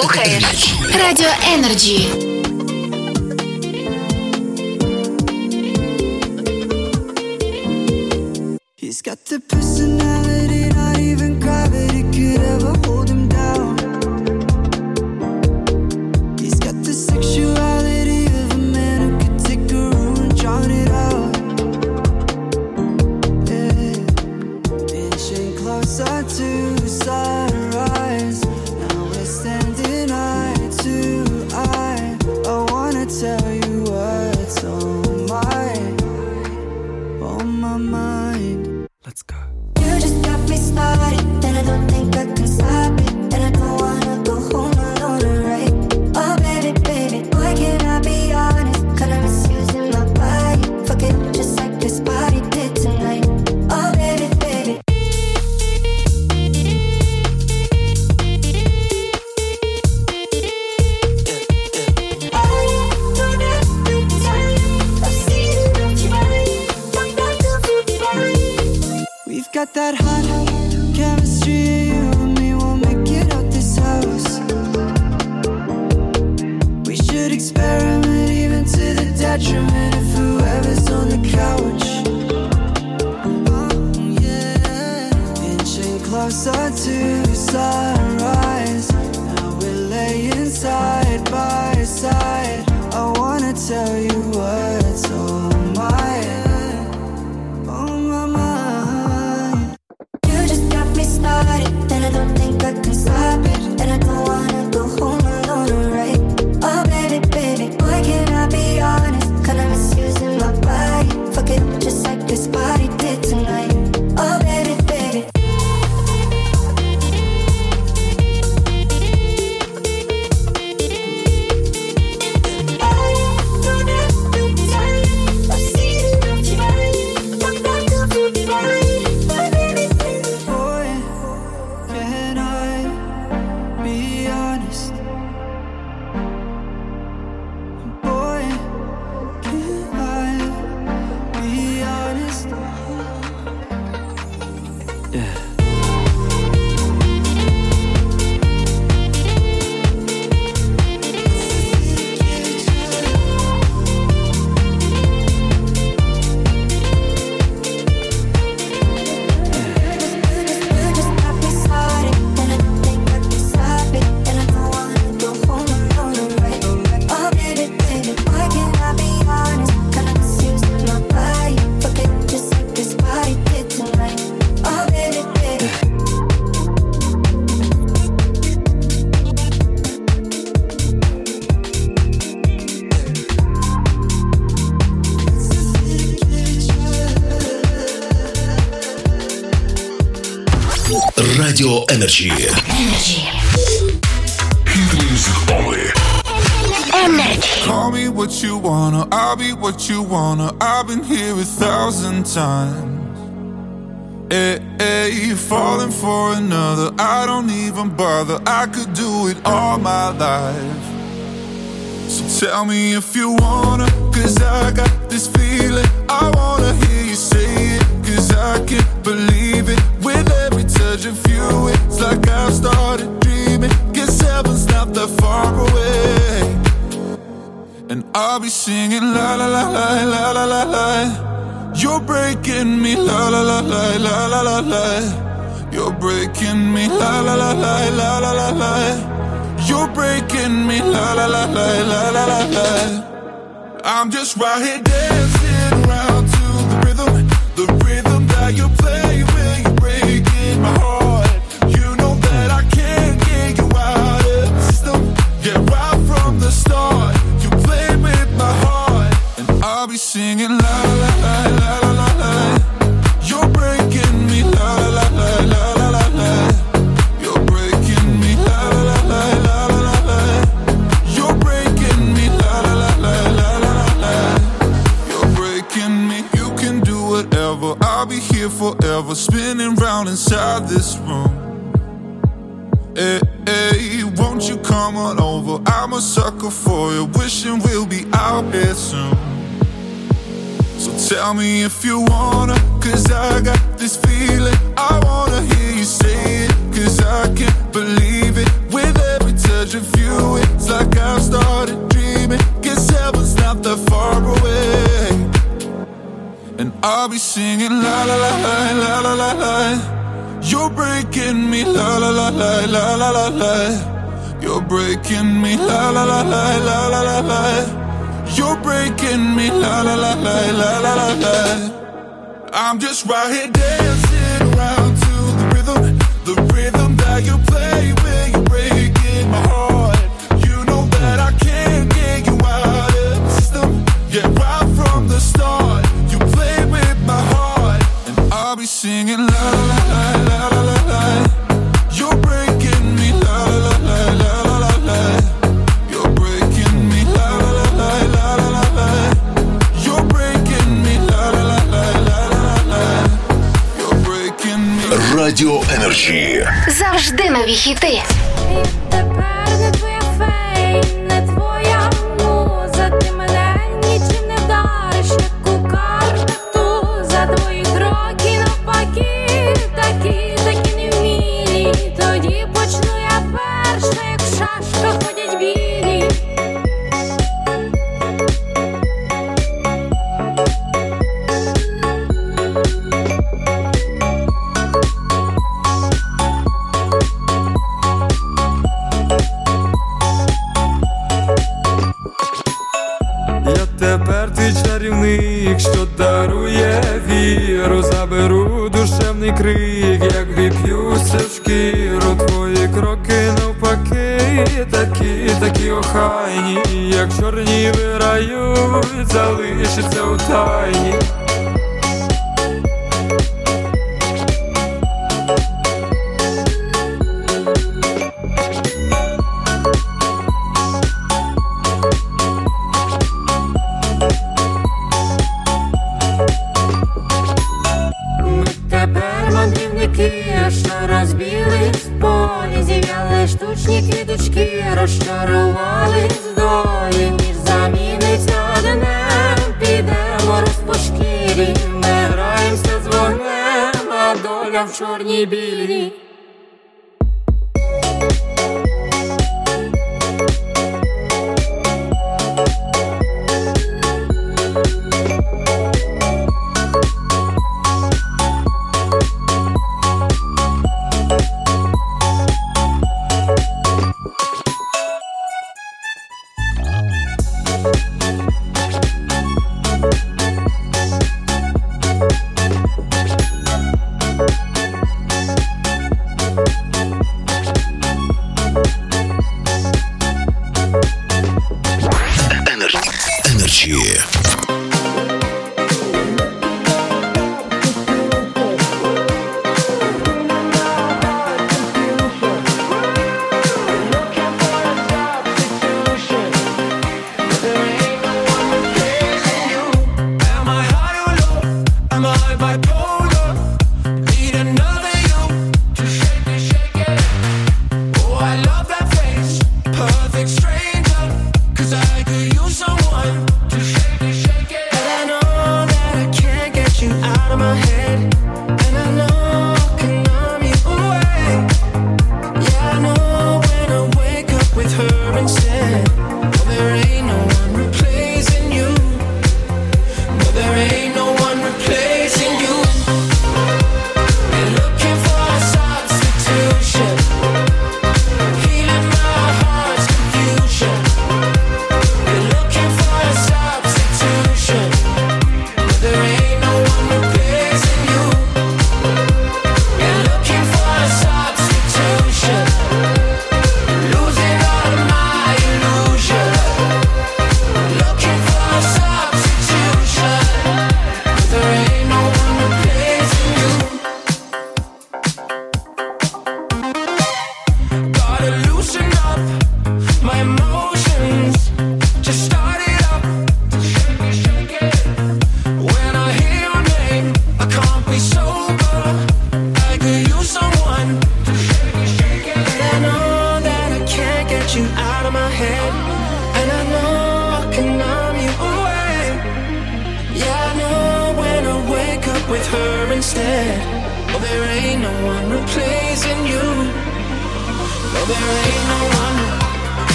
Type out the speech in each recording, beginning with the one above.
слухаєш Радіо Energy. He's got the personality, not even gravity could ever hold him down. He's got the sexuality of a man who could take a room and drown it out. Yeah. Inching closer to sunrise. Now we're standing eye to eye. I wanna tell you what's on my mind. Let's go. You just got me started, and I don't think I can stop it. And I don't wanna go home alone, right? Oh baby, baby, why can't I be honest? Kinda misusing my body, fuck it just like this body did tonight. Oh baby, baby. We've got that hot chemistry, you and me will make it out this house. We should experiment even to the detriment of whoever's on the couch. Oh yeah, inching closer to sunrise. Now we're laying side by side. I wanna tell you what's on my mind. You just got me started, and I don't think I can stop it. And I don't wanna go home alone, right? Oh baby, baby, why can't I be honest? Kinda misusing my body, fuck it just like this body did tonight. Oh baby, baby. Boy, can I be honest? Boy, can I be honest? Yeah. You just got me started, and I don't think I can stop it. And I don't wanna go home alone, right? Oh baby, baby, why can't I be honest? Kinda misusing my body, fuck it just like this body did tonight. Oh baby, baby. Radio Energy. Energy. Call me what you wanna, I'll be what you wanna. I've been here 1,000 times. Hey, falling for another, I don't even bother. I could do it all my life. So tell me if you wanna, 'cause I got this feeling. I wanna hear you say it, 'cause I can't believe it. With every touch of you, it's like I've started dreaming. Guess heaven's not that far away. And I'll be singing la la la la la la la la. You're breaking me la la la la la la la la. You're breaking me la la la la la la la la. You're breaking me la la la la la la la la. I'm just right here dancing around to the rhythm that you play when you're breaking my heart. You know that I can't get you out of the system. Yeah, right from the start, you played with my heart, and I'll be singing la la la la la la la. You're breaking me la la la la la la la. You're breaking me la la la la la la la. You're breaking me la la la la la la la. You're breaking me. You can do whatever. I'll be here forever, spinning round inside this room. Hey, won't you come on over? I'm a sucker for you, wishing we'll be out here soon. So tell me if you wanna, 'cause I got this feeling. I wanna hear you say it, 'cause I can't believe it. With every touch of You're breaking me, la la la la la la la la. You're breaking me, la la la la la la la la. You're breaking me, la la la la la la la la. I'm just right here dancing around to the rhythm that you play when you're breaking my heart. You know that I can't get you out of the system. Yeah, right from the start, you play with my heart, and I'll be singing la la la la la la la. You're breaking me, la la la la la la la. You're breaking me, la la la la la la la. You're breaking me, la la la la la la la. You're breaking me. Radio Energy. Завжди нові хіти. Тепер не твоя фейм, не твоя муза. Ти мене нічим не вдариш, як у картах туза. Твої кроки навпаки, такі невмілі. Тоді почну я перша, як в шашках ходять білі. Тепер ти чарівник, що дарує віру. Заберу душевний крик, як віп'юся в шкіру. Твої кроки навпаки, такі охайні. Як чорні вирають, залишиться у тайні. Що розбили в полі, зів'яли штучні квіточки, розчарували з долі. Ніж заміниться днем, підемо роз по шкірі. Ми граємося з вогнем, а доля в чорній білій.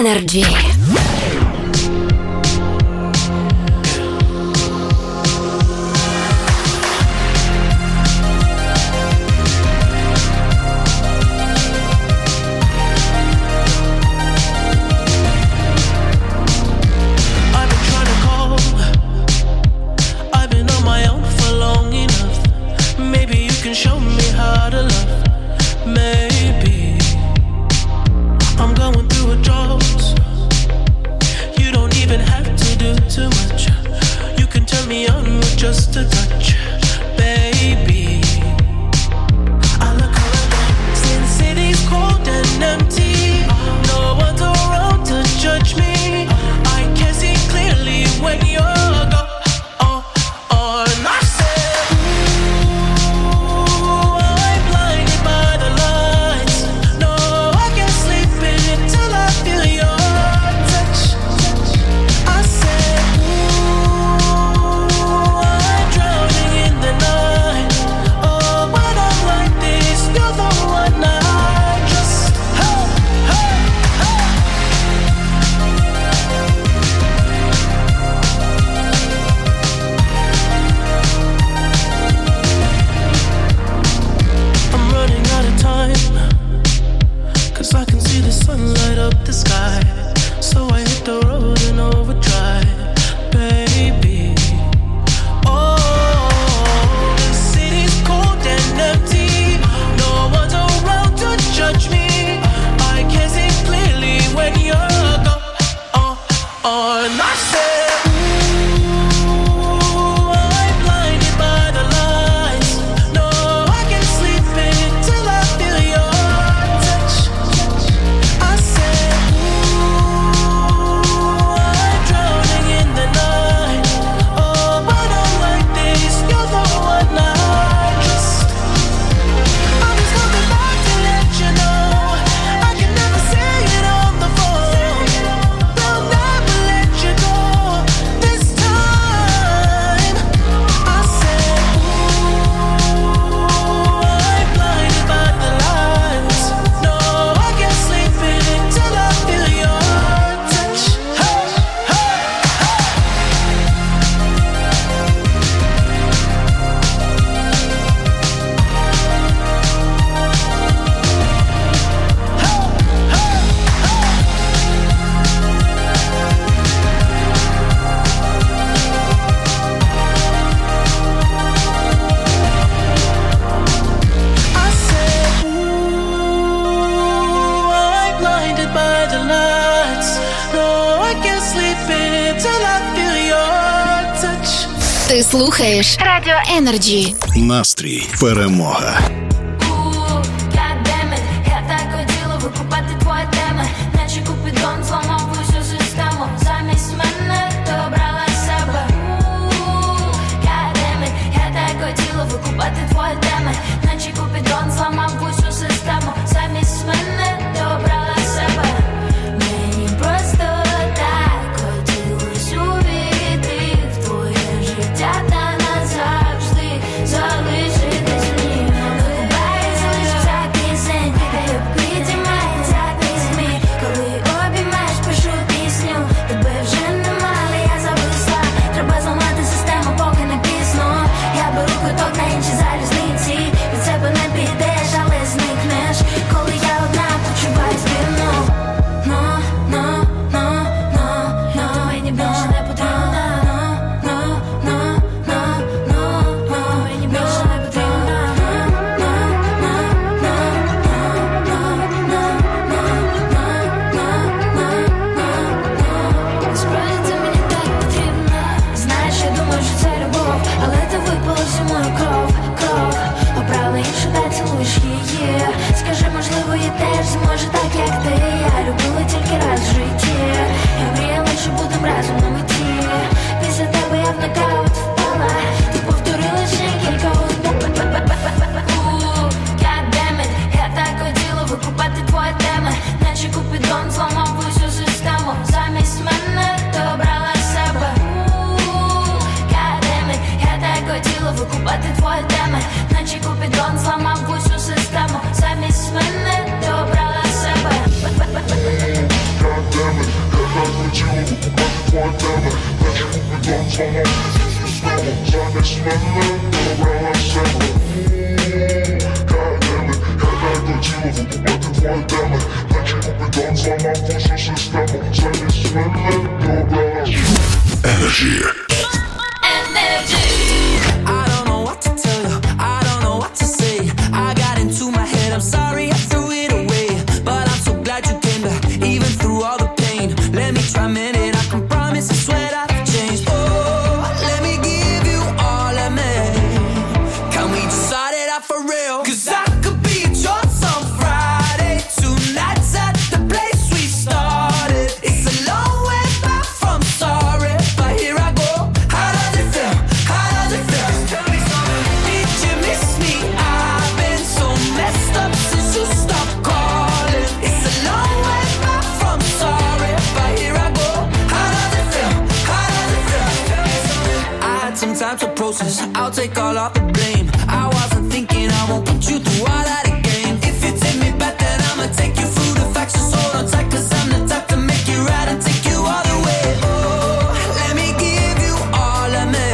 Energy. Show me how to love. Maybe I'm going through a drought. You don't even have to do too much. You can turn me on with just a touch, baby. I look around, since city's cold and empty. No one's around to judge me. I can see clearly when you're gone. Ти слухаєш Радіо Energy. Настрій перемога. Залишитись мені, Energy. I don't know what to tell you, I don't know what to say. I got into my head, I'm sorry I threw it away. But I'm so glad you came back, even through all the pain. Let me try a minute, I can promise, I swear that I've changed. Oh, let me give you all of me. Can we just start it out for real? 'Cause I could be yours on Friday. Tonight's at the place we started. It's a long way back from sorry, but here I go. How does it feel? How does it feel? Tell me something. Did you miss me? I've been so messed up since you stopped calling. It's a long way back from sorry, but here I go. How does it feel? How does it feel? Tell me something. I had some time to process. I'll take all of the blame. I wasn't thinking I won't put you through all that again. If you take me back, then I'ma take you through the facts. Just hold on tight, 'cause I'm the type to make you right and take you all the way. Oh, let me give you all of me.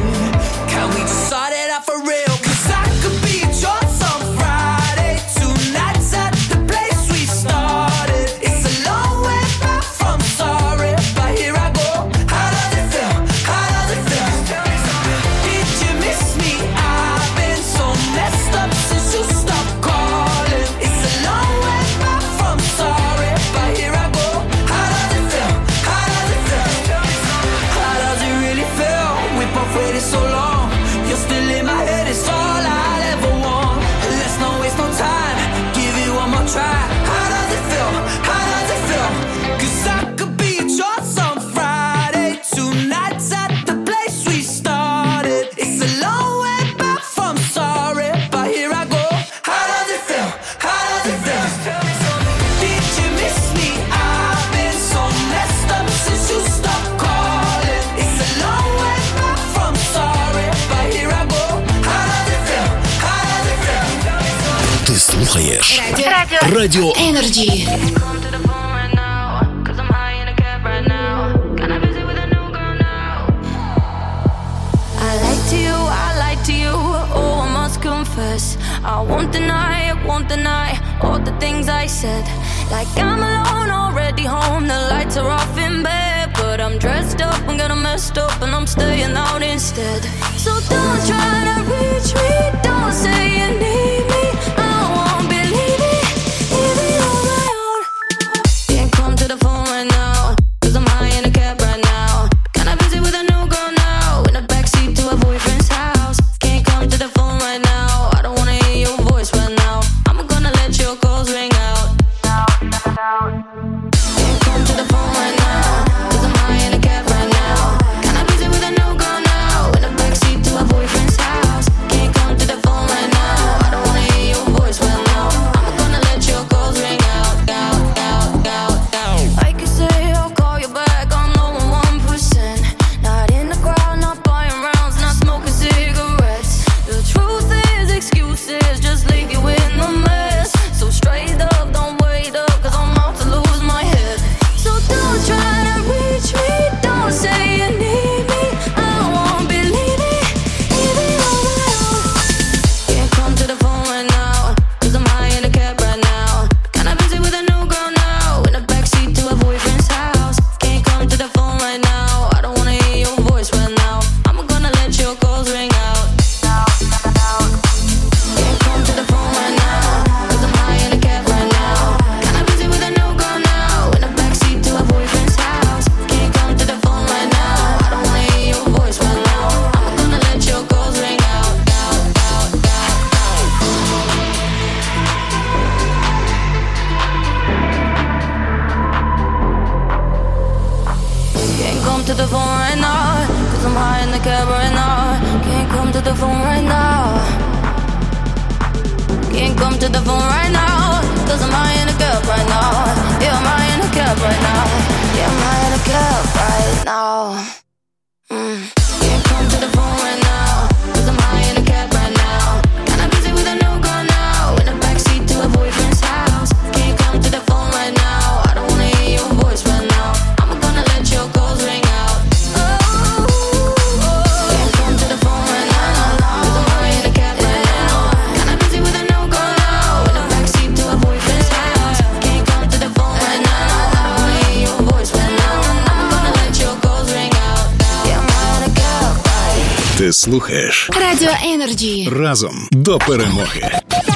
Can we just start it out for real? 'Cause I could be yours on Friday. Tonight's at the place we started. It's a long way back from sorry, but here I go. How does it feel? How does it feel? Tell me something. Did you miss me? I've been so messed up since you stopped calling. It's a long way back from sorry, but here I go. How does it feel? How does it feel? Tell me something. How does it really feel? We both waited so long. You're still in my head, it's all I'll ever want. Let's not waste no time, give it one more try. How does it feel? How does it feel? 'Cause I could be yours on Friday. Tonight's at the place we started. It's a long way back from sorry, but here I go. How does it feel? How does it feel? Tell me something. Did you miss me? I've been so messed up since you stopped calling. It's a long way back from sorry, but here I go. How does it feel? How does it feel? Tell me something. Ти слухаєш Радіо Energy. Come to the phone right now, 'cause I'm high in a cab right now. Can I visit with a new girl now? I lied to you, oh I must confess. I won't deny all the things I said. Like I'm alone, already home, the lights are off in bed. But I'm dressed up, I'm getting messed up, and I'm staying out instead. So don't try to reach me, don't say you need me. I won't believe it, even on my own. Can't come to the phone right now, 'cause I'm high in a cab right now. Can I visit with a new girl now? In the backseat to a boyfriend's house. Can't come to the phone right now, I don't wanna hear your voice right now. I'm gonna let your calls ring out. Can't come to the phone right now, 'cause I'm high in a cab right now. Can I visit with a new girl now? In the backseat to a boyfriend's house. Can't come to the phone right now, I don't wanna hear your voice right now. I'm gonna let your calls ring out. I could say I'll call you back, I know I'm 1%. Not in the crowd, not buying rounds, not smoking cigarettes. The truth is excuses just leave you in the mess. So straight up, don't wait up, 'cause I'm about to lose my head. So don't try to reach me, don't say you need me. I won't believe it, even on my own. Can't come to the phone right now, 'cause I'm high in a cab right now. Can I visit with a new girl now? In the backseat to a boyfriend's house. Can't come to the phone right now, I don't wanna hear your voice right now. I'm gonna let your calls ring out. Can't come to the phone right now, 'cause I'm high in a cab right now. Can I visit with a new girl now? In the backseat to a boyfriend's house. Can't come to the phone right now, I don't wanna hear your voice right now. I'm gonna let your calls ring out. Can't come to the phone right now, 'cause I'm high in the cab right now. Can't come to the phone right now. Can't come to the phone right now, 'cause I'm high in a cab right now. Yeah, I'm high in a cab right now. Yeah, I'm high in a cab right now. Can't come to the phone right now, 'cause I'm high in a cab right now. Can I visit with a new girl now? In the backseat to a boyfriend's house. Can't come to the phone right now, I don't wanna hear your voice right now. I'm gonna let your calls ring out. Can't come to the phone right now, 'cause I'm high in a cab right now. Can I visit with a new girl now? In the backseat to a boyfriend's house. Can't come to the phone right now. Ти слухаєш Радіо Енерджі. Разом до перемоги.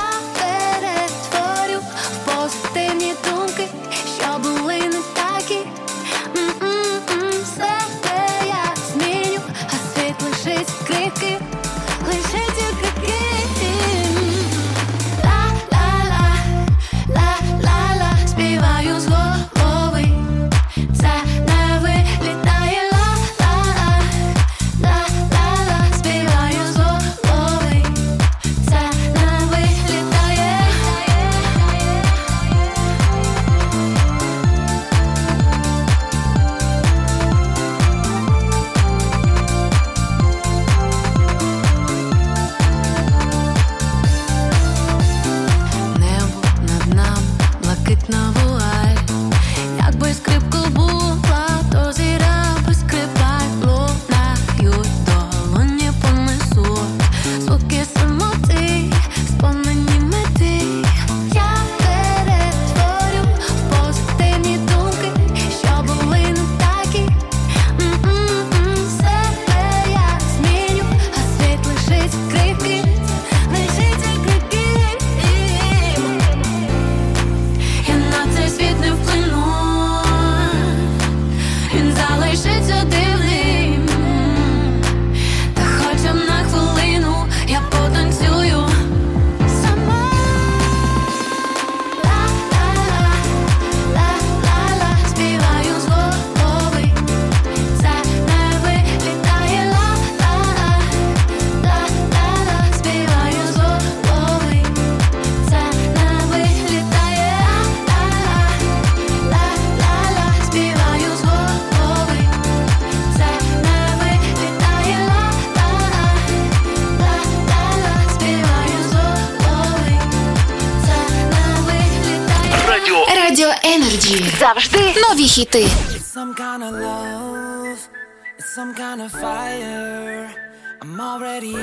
Завжди нові хіти. It's some kind of love, it's some kind of fire. I'm already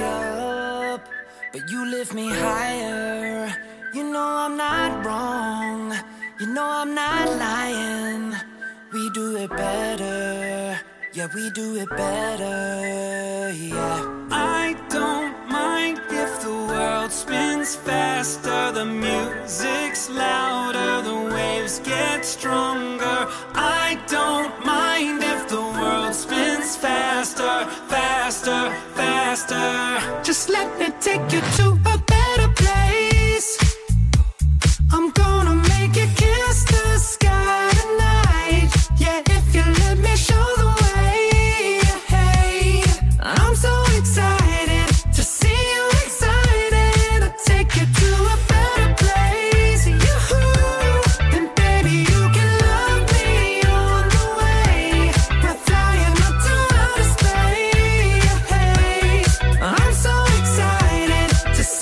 up, but you lift me higher. You know I'm not wrong, you know I'm not lying. We do it better, yeah, we do it better, yeah. I don't mind if the world spins faster, the music's louder, the waves get stronger. I don't mind if the world spins faster, faster, faster. Just let me take you to a better place. I'm gonna make you kiss the sky tonight. Yeah, if you let me show the way. Hey, I'm so excited to see you excited. I'll take you to a better place. And baby, you can love me on the way. We're flying up to outer space. Hey, I'm so excited to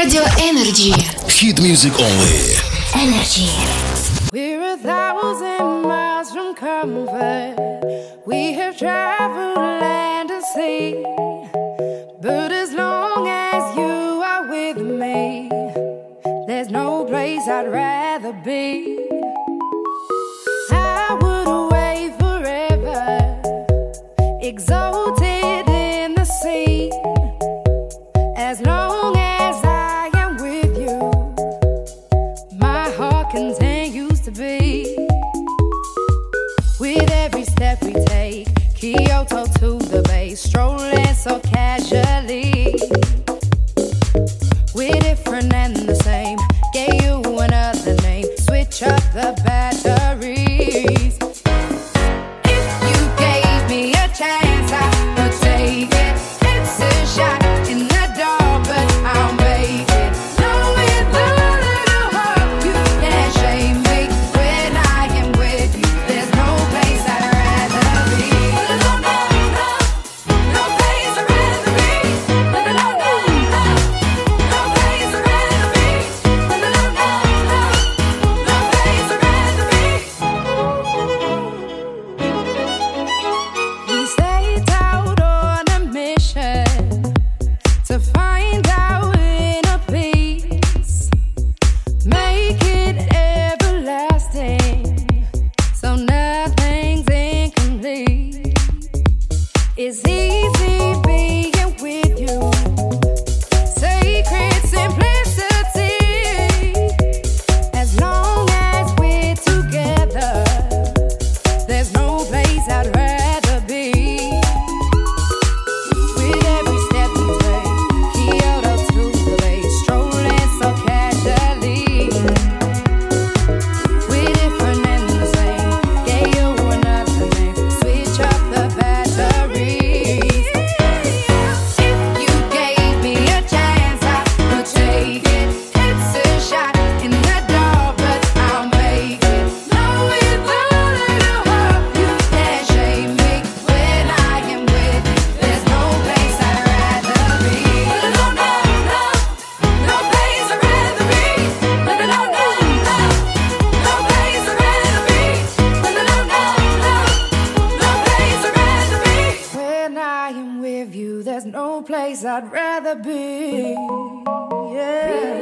Радіо Energy. Hit music only. Energy. We're 1,000 miles from comfort. We have traveled land and sea. But as long as you are with me, there's no place I'd rather be. I would wait forever, exalted in the sea. As long as I am with you, my heart continues to beat. With every step we take, Kyoto to the Bay, strolling so casually. We're different and the same, gave you another name, switch up the batteries. If you gave me a chance, I would take it. It's a shot in the dark, but I'll make it. Knowing the little heart, you can't shame me. When I am with you, there's no place I'd rather be. No, no, no, no place I'd rather be. No, no, no, no, no place I'd rather be. No, no, no, no, no place I'd rather be. We set out on a mission to find our inner peace, make it everlasting, so nothing's incomplete. It's easy being with you, sacred simplicity. As long as we're together, there's no place I'd rather be. With every step we take, Kyoto to the Bay, strolling so casually. We're different and the same, gave you another name, switch up the batteries. If you gave me a chance, I would take it. It's a shot in the dark, but I'll make it. Knowing the little heart, you can't shame me. When I am with you, there's no place I'd rather be. No, no, no, no place I'd rather be. No, no, no, no, no place I'd rather be. No, no, no, no, no place I'd rather be. When I am with you, there's no place I'd rather be. Yeah.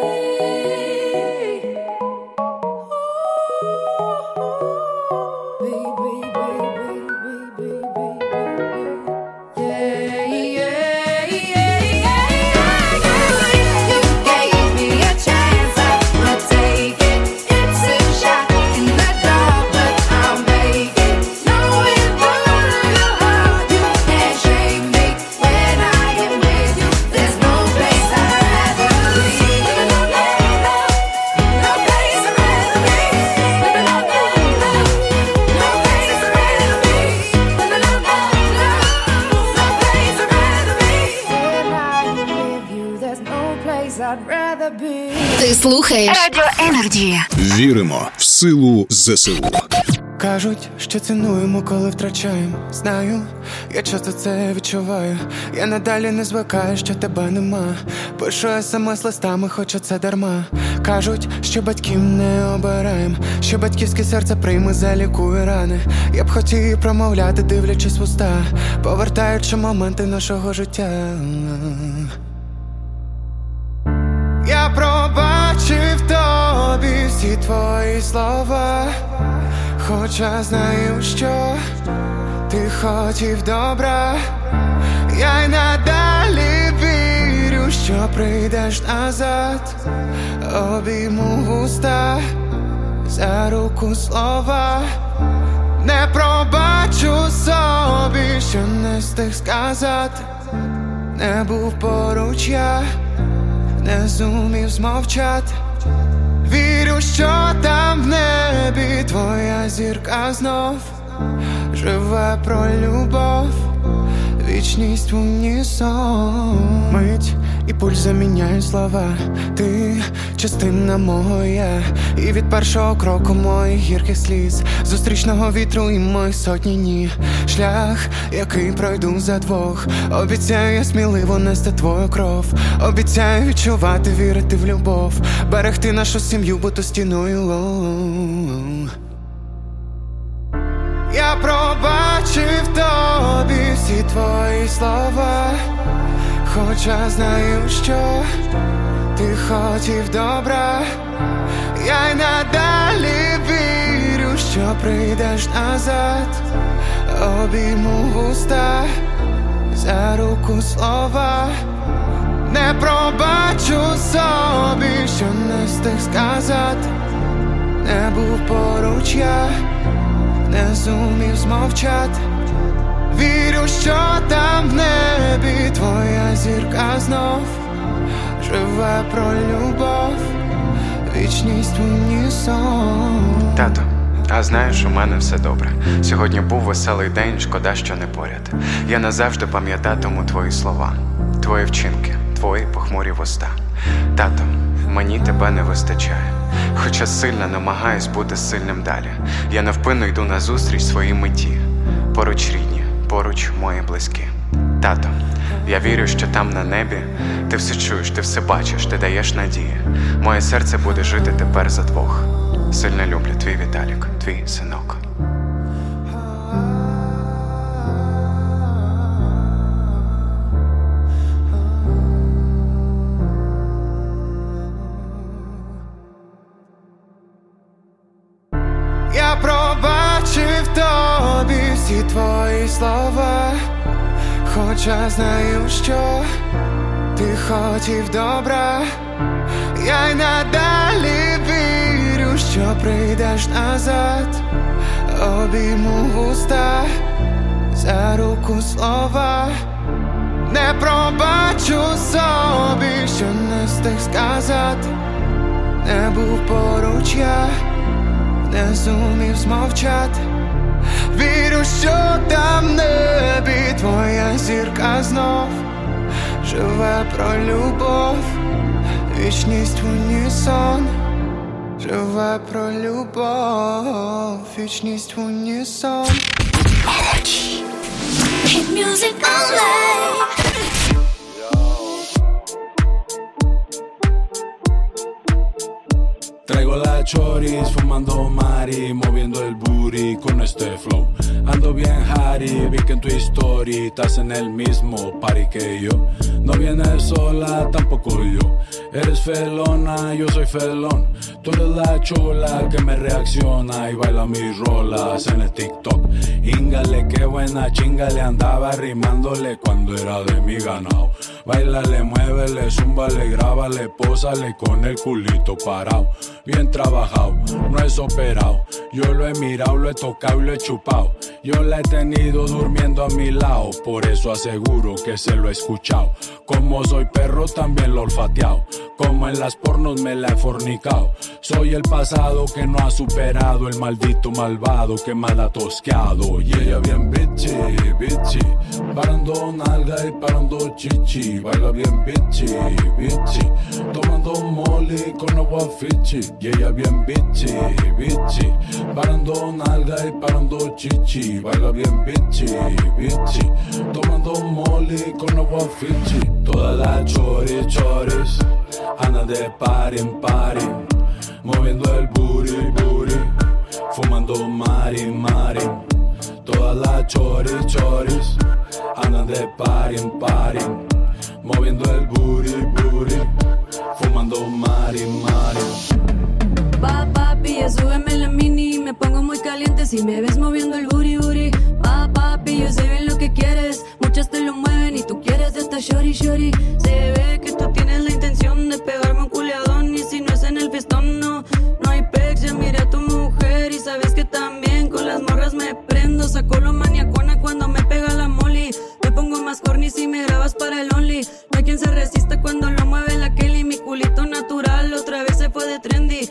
I'd rather be. Ти слухаєш Радіо Energy. Віримо в силу ЗСУ. Кажуть, що цінуємо, коли втрачаємо. Знаю, я часто це відчуваю. Я надалі не звикаю, що тебе нема. Пишу смс листами, хоча це дарма. Кажуть, що батьків не обираєм, що батьківське серце прийме, залікує рани. Я б хотів промовляти, дивлячись в уста, повертаючи моменти нашого життя. Я пробачив тобі всі твої слова, хоча знаю, що ти хотів добра. Я й надалі вірю, що прийдеш назад. Обійму вуста, за руку слова. Не пробачу собі, що не встиг сказати. Не був поруч я, не зумів змовчати. Вірю, що там в небі твоя зірка знов живе про любов, вічність в унісон. Мить і пульс заміняє слова. Ти частина мого я, і від першого кроку моїх гірких сліз, зустрічного вітру і моїх сотні ні. Шлях, який пройду за двох. Обіцяю я сміливо нести твою кров. Обіцяю відчувати, вірити в любов, берегти нашу сім'ю, бути стіною. Я пробачив тобі всі твої слова, хоча знаю, що ти хотів добра. Я й надалі вірю, що прийдеш назад. Обійму вуста, за руку слова. Не пробачу собі, що не встиг сказати. Не був поруч я, не зумів змовчати. Вірю, що там в небі твоя зірка знов живе про любов, вічність в унісон. Тато, а знаєш, у мене все добре. Сьогодні був веселий день, шкода, що не поряд. Я назавжди пам'ятатиму твої слова, твої вчинки, твої похмурі вуста. Тато, мені тебе не вистачає, хоча сильно намагаюсь бути сильним далі. Я невпинно йду назустріч своїй меті. Поруч рідні, поруч мої близькі. Тато, я вірю, що там на небі ти все чуєш, ти все бачиш, ти даєш надії. Моє серце буде жити тепер за двох. Сильно люблю, твій Віталік, твій синок. Я пробачив тобі всі твої слова, хоча знаю, що ти хотів добра. Я й надалі вірю, що прийдеш назад. Обійму вуста, за руку слова. Не пробачу собі, що не встиг сказати. Не був поруч я, не зумів змовчати. Вірю, що там в небі твоя зірка знов живе про любов, вічність в унісон. Живе про любов, вічність в унісон. Hit music only. Traigo la choris, fumando mari, moviendo el booty con este flow. Ando bien Harry, vi que en tu story estás en el mismo party que yo. No vienes sola, tampoco yo. Eres felona, yo soy felón. Tú eres la chula que me reacciona y baila mis rolas en el TikTok. Íngale, qué buena chinga le andaba rimándole cuando era de mi ganado. Báilale, muévele, zúmbale, grábale, pósale con el culito parado. Bien trabajado, no es operado. Yo lo he mirado, lo he tocado y lo he chupado. Yo la he tenido durmiendo a mi lado, por eso aseguro que se lo he escuchado. Como soy perro también lo he olfateado, como en las pornos me la he fornicado. Soy el pasado que no ha superado, el maldito malvado que mal ha tosqueado. Y ella bien bitchy, bitchy, parando nalga y parando chichi. Baila bien bitchy, bitchy, tomando molly con agua fichi. Y ella bien bitchy, bitchy, parando nalga y parando chichi. Baila bien bitchy, bitchy, tomando molly con agua fichi. Todas las choris, choris, anda de party en party, moviendo el booty, booty, fumando mari, mari. Todas las choris, choris, andan de party en party, moviendo el booty, booty, fumando mari, mari. Pa, papi, ya súbeme la mini. Me pongo muy caliente si me ves moviendo el booty, booty. Pa, papi, yo sé bien lo que quieres. Muchas te lo mueven y tú quieres de esta shorty, shorty. Se ve que tú tienes la intención de pegarme un culeadón. Y si no es en el fiestón, no, no hay pex. Ya miré a tu mujer y sabes que también con las morras me prendo. Saco lo maniacona cuando me pega la molly. Me pongo más corny si me grabas para el only. No hay quien se resista cuando lo mueve la Kelly. Mi culito natural otra vez se fue de trendy. Y la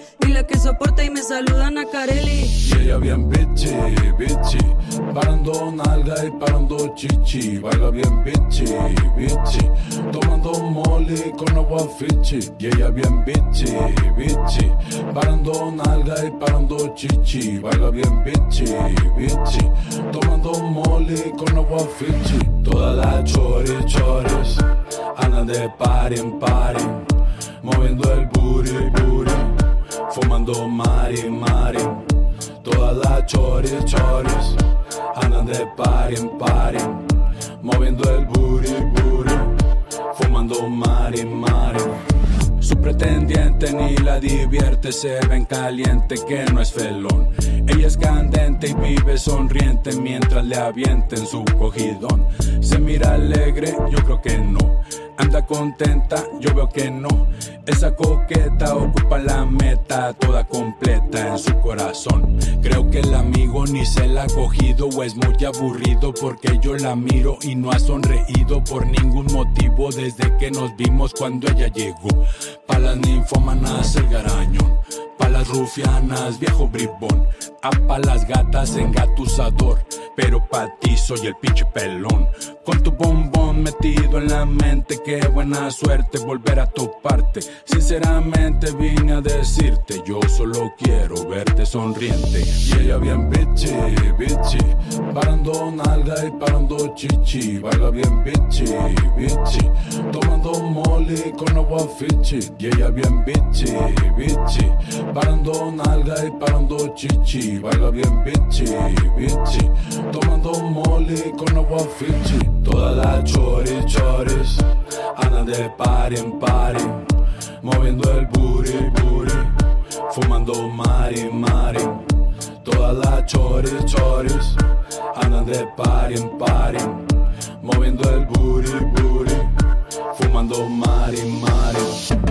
que soporta y me saludan a Carelli. Y ella bien bitchy, bitchy, parando nalga y parando chichi. Baila bien bitchy, bitchy, tomando molly con agua Fiji. Y ella bien bitchy, bitchy, parando nalga y parando chichi. Baila bien bitchy, bitchy, tomando molly con agua Fiji. Todas las choris, choris, andan de party en party, moviendo el booty, booty, fumando mari, mari. Todas las choris, choris, andan de party en party, moviendo el booty, booty, fumando mari, mari. Su pretendiente ni la divierte, se ven caliente que no es felón. Ella es candente y vive sonriente mientras le avienten su cogidón. Se mira alegre, yo creo que no. Anda contenta, yo veo que no. Esa coqueta ocupa la meta toda completa en su corazón. Creo que el amigo ni se la ha cogido o es muy aburrido porque yo la miro y no ha sonreído por ningún motivo desde que nos vimos cuando ella llegó. Pa' las ninfómanas el garañón, pa' las rufianas viejo bribón, pa' las gatas engatusador, pero pa' ti soy el pinche pelón. Con tu bombón metido en la mente, qué buena suerte volver a toparte. Sinceramente vine a decirte, yo solo quiero verte sonriente. Y ella bien bitchy, bitchy, parando nalga y parando chichi. Baila bien bitchy, bitchy, tomando molly con agua Fiji. Y ella bien bitchy, bitchy, parando nalga y parando chichi. Baila bien bitchy, bitchy, tomando molly con agua Fiji. Todas las choris, choris, andan de party en party, moviendo el booty, booty, fumando mari, mari. Todas las choris, choris, andan de party en party, moviendo el booty, booty, fumando mari, mari.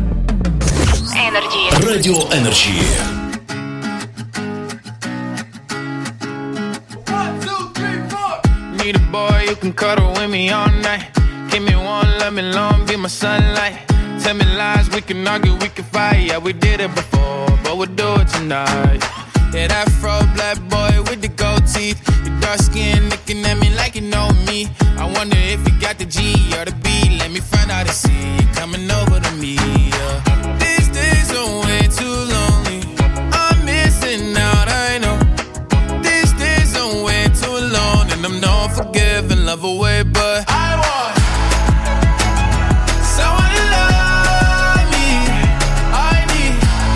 Energy. Radio Energy. Need a boy you can cuddle with me all night. Give me one, let me long, be my sunlight. Tell me lies, we can argue, we can fight. Yeah, we did it before, but we'll do it tonight. Yeah, that fro black boy with the gold teeth. Your dark skin looking at me like you know me. I wonder if you got the G or the B. Let me find out and see you coming over to me. Yeah. These days are way too lonely. I'm missing out, I know. These days are way too alone, and I'm not forgiving, love away, but I want someone to love me. I need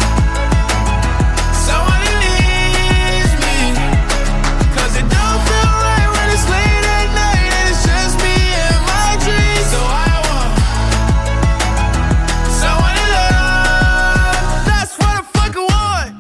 someone who needs me, 'cause it don't feel right when it's late at night and it's just me and my dreams. So I want someone to love. That's what I fucking want.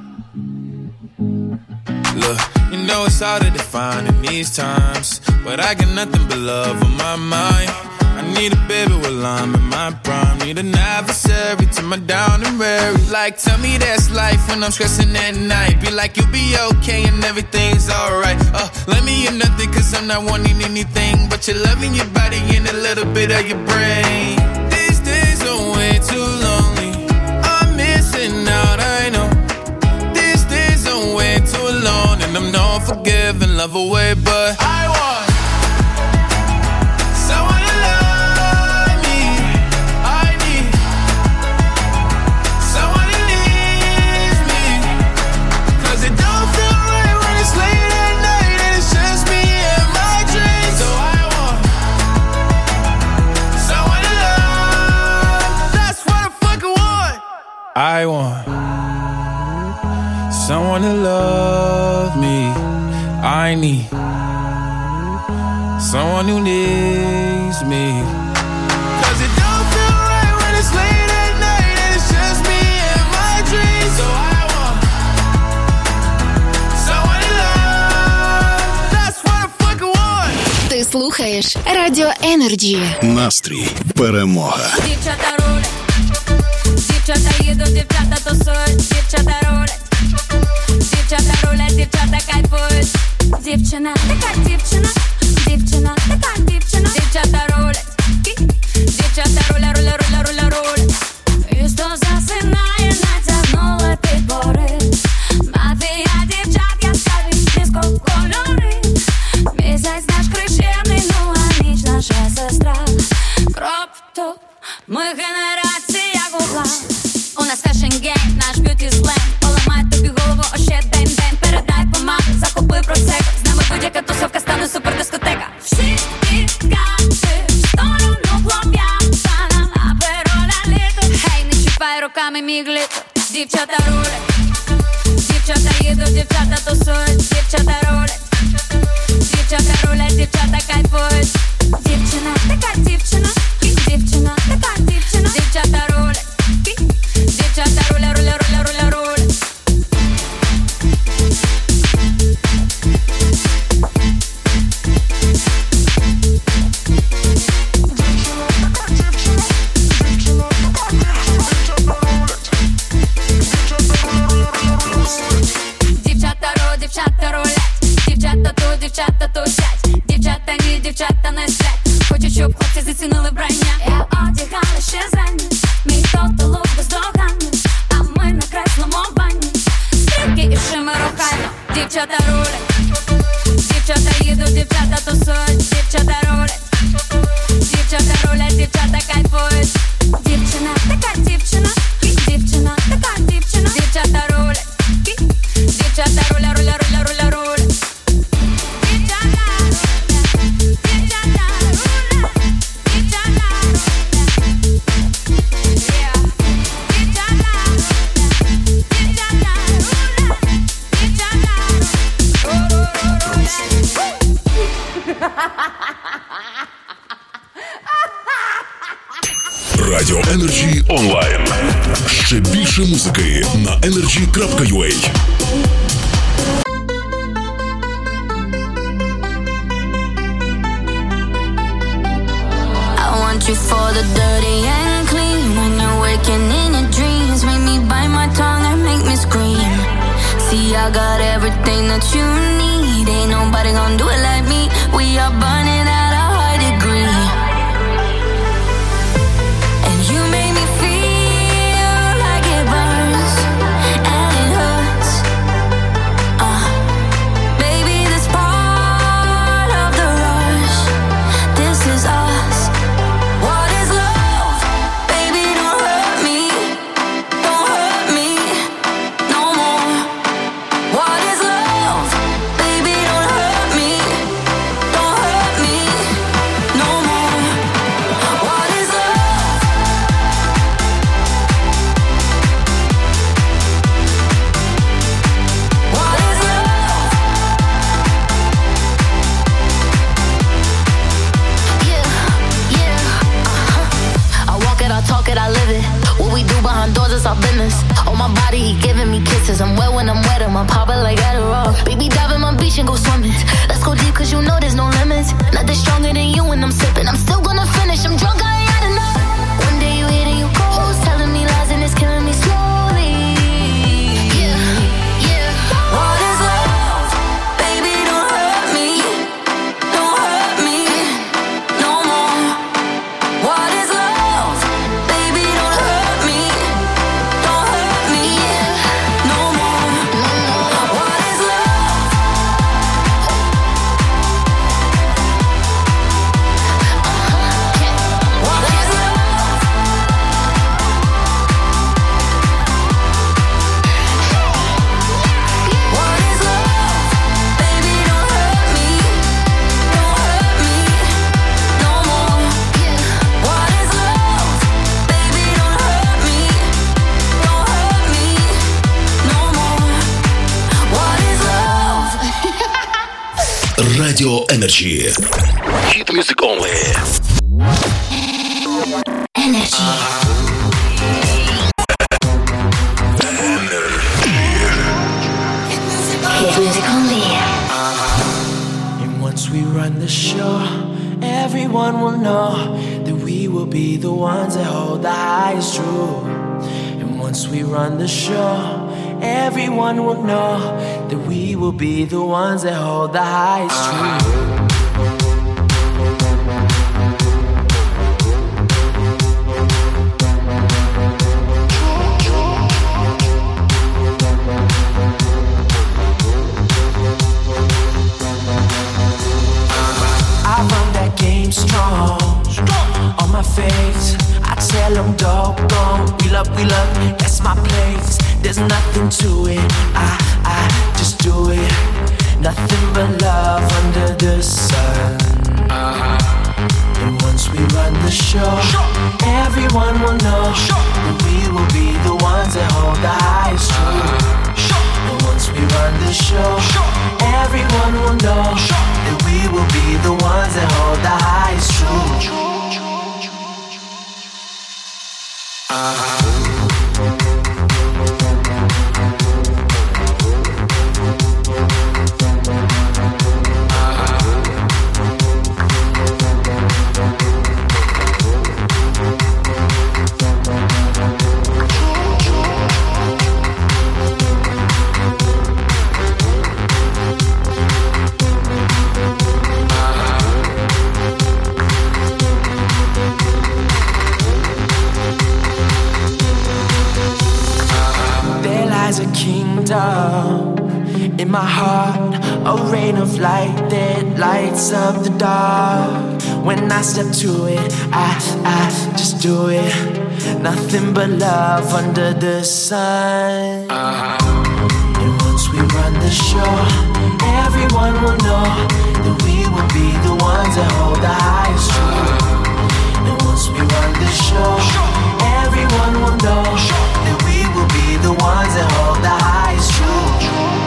Look, you know it's hard to define in these times, but I got nothing but love on my mind. I need a baby while I'm in my prime. Need an adversary to my down and weary. Like, tell me that's life when I'm stressing at night. Be like, you'll be okay and everything's alright. Let me in nothing 'cause I'm not wanting anything but your love in your body and a little bit of your brain. These days are way too lonely. I'm missing out, I know. These days are way too alone, and I'm not forgiving, love away, but I want someone to love me. I need someone who needs me, 'cause it don't feel right when it's late at night and it's just me and my dreams. So I want someone to love. That's what I fucking want. I want someone to love me. I need someone who needs me, 'cause it don't feel right when it's late at night and it's just me and my dreams. So I want someone to love. That's what I fucking want. Ти слухаєш Радіо Energy. Настрій перемога. Дівчата рулять, дівчата їдуть, дівчата тусують, дівчата рулять, дівчата рулять, дівчата кайфують. Дівчина, така дівчина, дівчина, така дівчина, дівчата рулять, дівчата руля, руля, руля, руля, руля. І хто засинає, натягнула підбори. гень, наш б'юті сленг. Поламай тобі голову, още день-день. Передай помаду, захопи просеку. З нами будь-яка тусовка стане супердискотека. Всі тікати в сторону хлоп'ята, на пероля літо. Гей, не чіпай руками мій глітер. Дівчата рулять, дівчата їдуть, дівчата тусують, дівчата рулять, дівчата рулять, дівчата кайфують. Дівчина, така дівчина, дівчина, така дівчина. Дівчата рулять, дівчата руля, руля, руля, руля, руля. Дівчата рулять, дівчата тут, дівчата тусять. Дівчата ні, дівчата не сплять. Хочуть, щоб хлопці зацінили вбрання. Я одягала ще зрання, мій тоталук бездоганний, а ми накреслимо в бані стрілки і шими рухайно. Дівчата рулять, дівчата їдуть, дівчата тусують. Дівчата рулять, дівчата рулять, дівчата кайфують. Дівчина, така дівчина, дівчина, така дівчина. Дівчата рулять, дівчата руля, руля, руля, руля, руля. Дівчата руля, дівчата руля, дівчата руля. Yeah. Дівчата руля, дівчата руля, дівчата руля. Радіо Energy онлайн. Ще більше музики на energy.ua. You for the dirty and clean. When you're waking in your dreams, make me bite my tongue and make me scream. See, I got everything that you need. Ain't nobody gonna do it like me. We are burning at a high degree. And you make me feel like it burns and it hurts. Baby, this part of the rush. This is us. What is love? Baby, don't hurt me. Don't hurt me no more. What is love? Baby, don't hurt me. Don't hurt me no more. What is love? What is love? Yeah, yeah. I walk it, I talk it, I live it. What we do behind doors is our business. On my body, he giving me kisses. I'm wet when I'm wet, I'm popping like Adderall. Baby, dive in my beach and go swimming. Let's go deep, cause you know there's no limits. Nothing stronger than you when I'm sipping. I'm still gonna finish, I'm drunk, I ain't had enough. One day you hit and you ghost, telling me lies and it's killing me slowly. Yeah, yeah. What is love? Baby, don't hurt me. Don't hurt me no more. What is love? Baby, don't hurt me. Don't hurt me no more. What is love? What is love? What is love? Baby, don't hurt me. Don't hurt me no more. What is love? Baby, don't hurt me. Don't hurt me no more. What is love? Радіо Energy. Hit music only. Energy. Hit music only. And once we run the show, everyone will know that we will be the ones that hold the highest true. And once we run the show, everyone will know that we will be the ones that hold the highest true. I run that game strong on my face. I tell them, doggone, we love, that's my place. There's nothing to it. I just do it. Nothing but love under the sun. And once we run the show, everyone will know that we will be the ones that hold the highest truth. And once we run the show, everyone will know that we will be the ones that hold the highest truth. A kingdom in my heart, a rain of light that lights up the dark. When I step to it, I just do it. Nothing but love under the sun. And once we run the show, everyone will know that we will be the ones that hold the highest truth. And once we run the show, everyone will know that we will be the ones that hold the highest truth.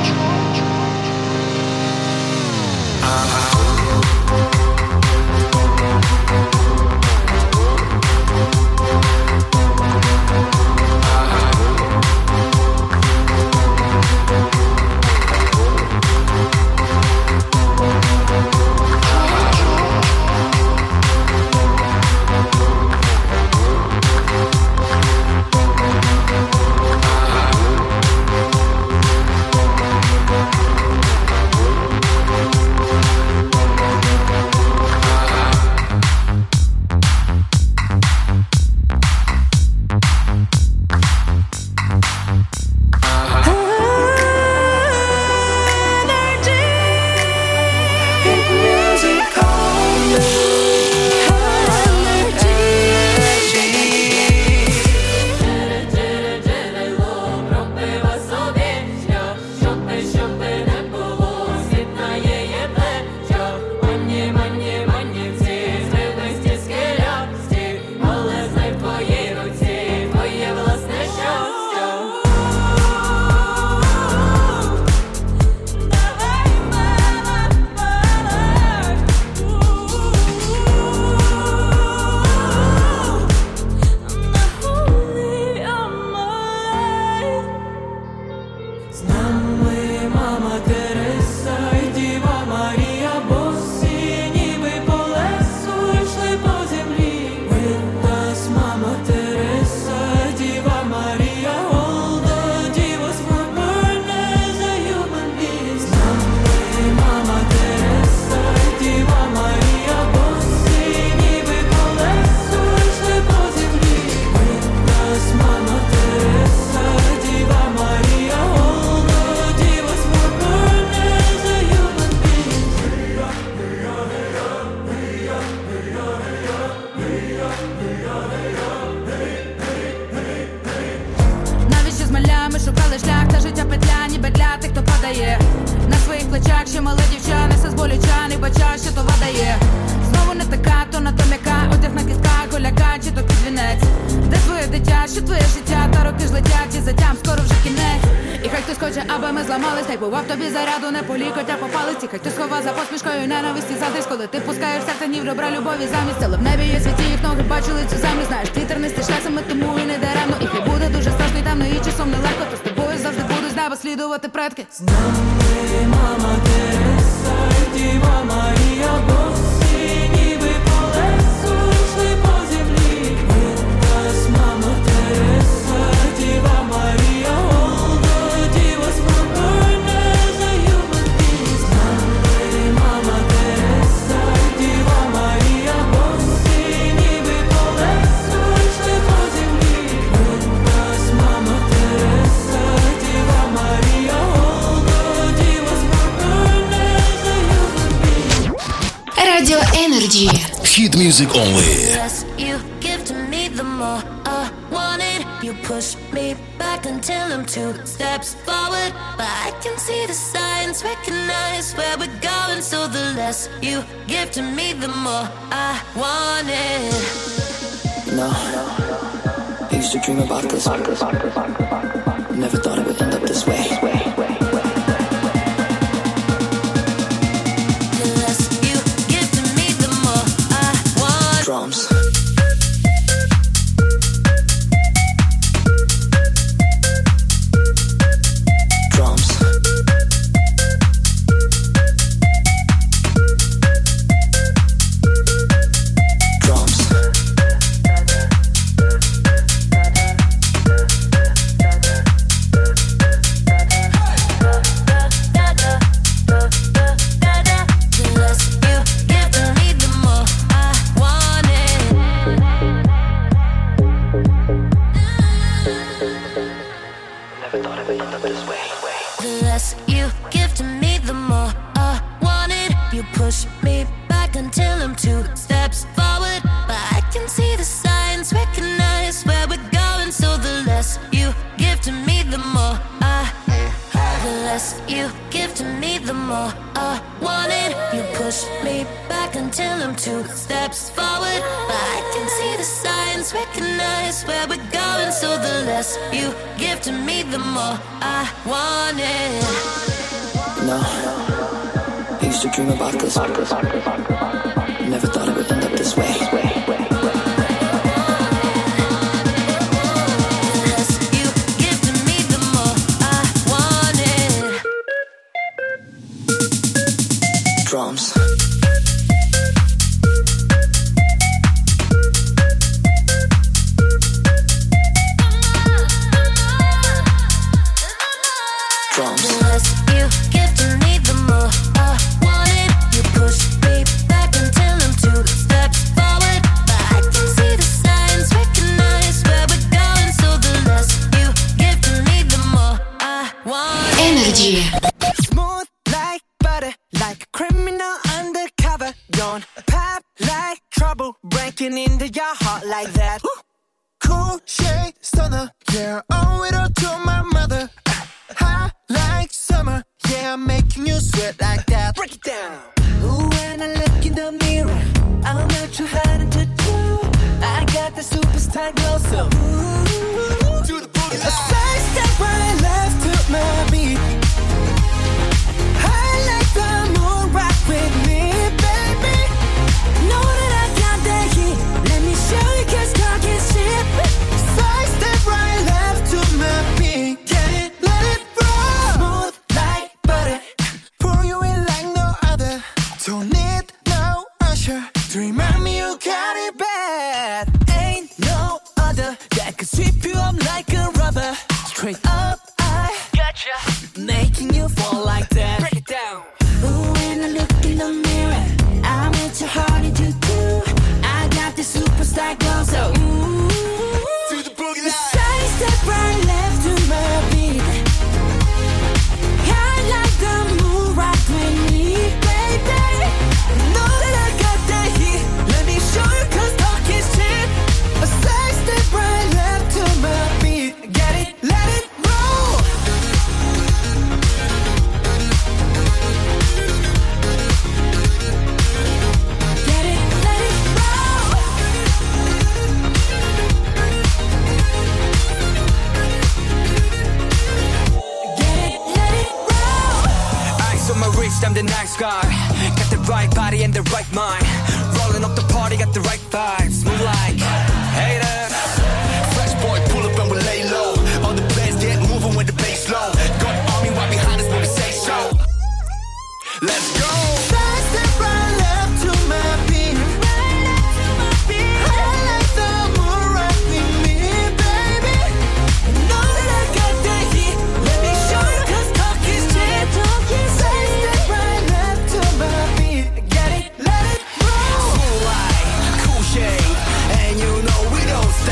Слідувати предки. З нами мама Тереса і Діва Марія, босі ніби по лесу йшли по землі. With us, мама Тереса, Діва Марія, all the divas were born as a human being. З нами мама Тереса і Діва Марія, босі ніби по лесу йшли по землі. With us, мама Тереса, Діва Марія, all the divas were born as a human being. Radio Energy. Hit music only. less you give to me, the more I want it. You push me back until I'm 2 steps forward, but I can see the signs, recognize where we're going. So the less you give to me, the more I want it. No, I used to dream about this. Never thought it would end up this way. The less you give to me, the more I want. Drums. Dream about this. Never thought it would end up this way. Drums. Smooth like butter, like a criminal undercover. Don't pop like trouble, breaking into your heart like that. Cool shade stunner, yeah, owe it all to my mother. Hot like summer, yeah, I'm making you sweat like that. Break it down. Ooh, when I look in the mirror, I'm not too hard to do. I got the superstar glow, so ooh, do the boogie line. A side step right left to my beat. I like the moon rock with me, baby. Know that I got that heat. Let me show you, 'cause talk is cheap. Side step right left to my beat. Get it, let it roll. Smooth like butter, pour you in like no other. Don't need no usher to remind me you got it bad. Ain't no other that could sweep you up like a rubber. Straight up, I gotcha, making you fall like that. Break it down. Ooh, when I look in the mirror, I'm at your heart and you do. I got the superstar glow, so ooh, do the boogie line. Side step right left to my beat. I like the moon rock with me, baby. Know that I got that heat. Let me show you, 'cause talk is cheap. A side step right left to my beat. Get it, let it roll. Get it, let it roll. Get it, let it roll. Ice on my wrist, I'm the nice guy. Got the right body and the right mind. Rolling up the party, got the right vibes. Move like haters. Fresh boy, pull up and we lay low. All the players get moving with the bass low. Got the army right behind us when we say so. Let's go. Side step right left to my beat. I like the moon rock with me, baby. Know that I got that heat. Let me show you, 'cause talk is cheap. Side step right left to my beat. Get it, let it roll. Cool light, cool shade, and you know we don't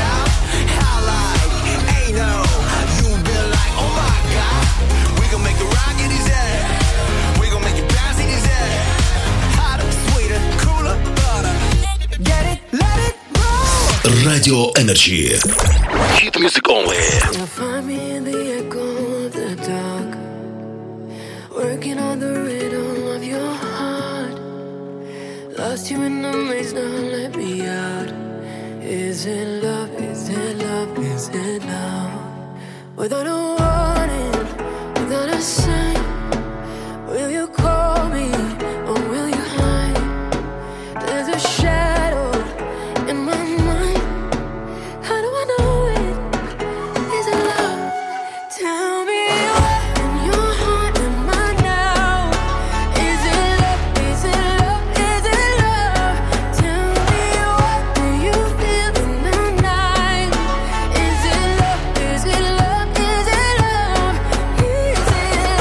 Radio Energy. Hit music only. You'll find me in the echo of the dark, working on the rhythm of your heart. Lost you in the maze, now let me out. Is it love? Is it love? Is it love? Without a warning, without a sign, will you call me or will you hide? There's a shadow in my mind. How do I know it? Is it love? Tell me what in your heart am I now? Is it love? Is it love? Is it love? Tell me what do you feel in the night? Is it love? Is it love? Is it love? Is it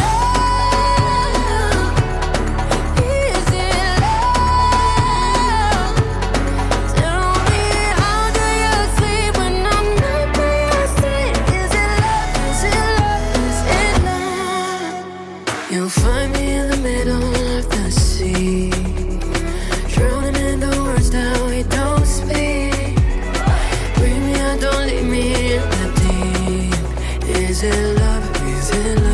love? Is it love? Tell me how do you sleep when I'm not by your side? Is it love? Is it love? Is it love? You'll find me in the middle of the sea, drowning in the words that we don't speak. Bring me out, don't leave me in the deep. Is it love? Is it love?